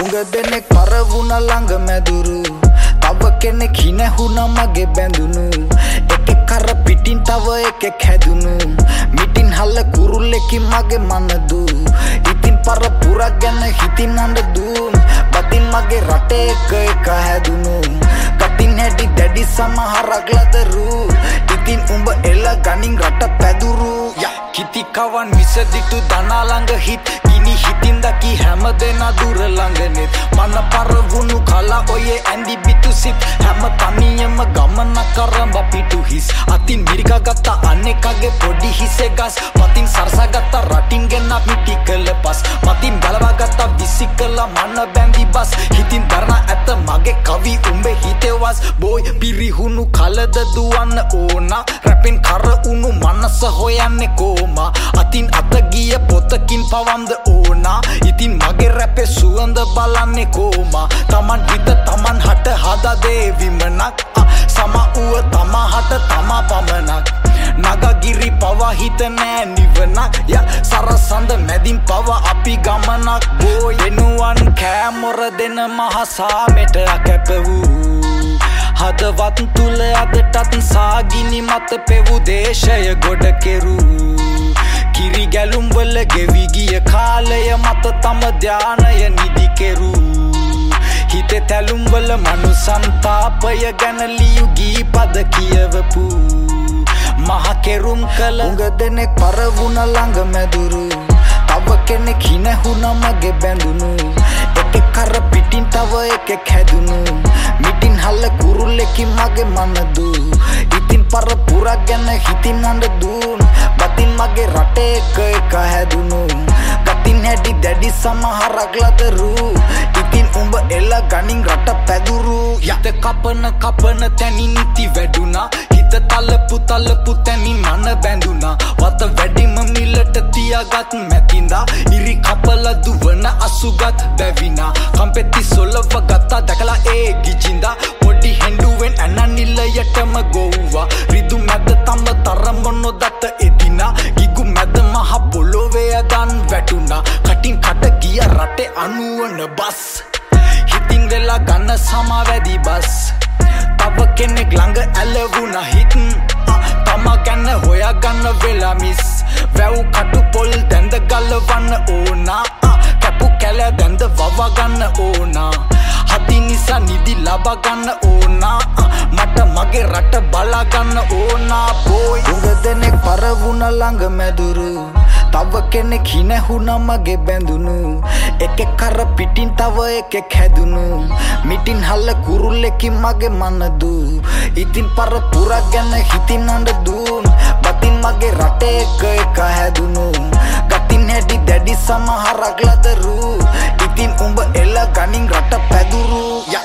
උඟ දෙනෙක් පරවුණ ළඟ මැදුරු තව කෙනෙක් හිනැහුණ මගේ බැඳුණු එකෙක් කර පිටින් තව එකෙක් හැදුණු මිටින් හල්ල කුරුල්ලෙකින් මගේ මනදු ඉතින් පරපුර ගැන හිතින් අඬදුම් බතින් මගේ රටේ එක හැදුණු කතින් හැටි දැඩි සමහරක් ලදරු ඉතින් උඹ එල ගනින් රට පැදුරු කිතිකවන් විසදිටු දනා ළඟ හිත් ගිනි හිතින් දකි හැම දෙනා දුර ළඟනෙත් මන පරවුණු කලා ඔයේ ඇඳි බිතු සිත් හැම තනියම ගමන කරඹ පිටු හිස් අතින් මිරිකා ගත්තා අනෙකගේ පොඩි හිසේ ගස් මතින් සරසා ගත්තා රටින් ගෙන්න මිටි කළ පස් මතින් ගලවා ගත්තා විසි කළ මන බැඳි බස් හිතින් දරණ ඇත මගේ කවි උඹේ හිතෙවස් බෝයි පිරිහුණු කලද දුවන්න ඕනා රැපෙන් කර උණු මනස හොයන්නේ කෝමා අතින් අත ගිය පොතකින් පවම්ද ඕනා ඉතින් මගේ රැපේ සුවඳ බලන්නේ කෝමා තමන් හිත තමන් හට හදා දේ විමනක් සමඋව තමා හට තමා පමණක් නගගිරි පවා හිත නෑ නිවනක් සරසඳ මැදින් පවා අපි ගමනක් බෝයි වෙනුවන් කෑමොර දෙන මහසාමෙට කැප වූ හදවත් තුල අදටත් සාගිනි මත පෙවූ දේශය ගොඩ කෙරූ කිරි ගැලුම් වල ගෙවි ගිය කාලය මත තම ධානය නිදි කෙරූ හිතේ තැලුම් වල මනුසන්තාපය ගැන ලියු ගී පද කියවපු මහ කෙරුම් කළ උඟ දෙනෙක් පරවුණ ළඟ මැදුරු තව කෙනෙක් හිනැහුණ මගේ බැඳුණු එකෙක් කර පිටින් තව එකෙක් හැදුණු මිටින් හල්ල කුරුල්ලෙකින් මගේ මනදු ඉතින් පරපුර ගැන හිතින් අඬදුම් බතින් මගේ රටේ එක හැදුණු ගතින් හැටි දැඩි සමහරක් ලදරු ඉතින් උඹ එල ගනින් රට පැදුරු හිත කපන තැනින් ඉති වැඩුණා හිත තලපු තැනින් මන බැඳුණා වත වැඩිම මිලට තියාගත් මැතින්දා ඉරි කපල දුවන අසුගත් බැවිනා කම්පෙති සොලව ගත්තා දැකලා ඒ ගිජින්දා පොඩි හෙන්ඩුවෙන් ඇන නිලයටම ගොව්වා රිදු මැද තම තරම නොදත්ත එදිනා ගිගු මැද මහ පොළොවේ අදන් වැටුණා කටින් කට ගිය රටේ අනුවන බස් හිතින් වෙලා ගන්න සමා වැඩි බස් තව කෙනෙක් ළඟ ඇලවුණ හිත් තමා ගැන හොයා ගන්න වෙලා මිස් වැව් කටු පොල් දැන්ද ගලවන්න ඕනා කැපු කැල දැන්ද වවා ගන්න ඕනා හති නිසා නිදි ලබා ගන්න ඕනා මට මගේ රට බලා ගන්න ඕනා බෝයි උඟ දෙනෙක් පරවුණ ළඟ මැදුරු තව කෙනෙක් හිනැහුණ මගේ බැඳුණු එකෙක් කර පිටින් තව එකෙක් හැදුණු මිටින් හල්ල කුරුල්ලෙකින් මගේ මනදු ඉතින් පරපුර ගැන හිතින් අඬදුම් බතින් මගේ රටේ එක හැදුණු ගතින් හැටි දැඩි සමහරක් ලදරු ඉතින් උඹ එල ගනින් රට පැදුරු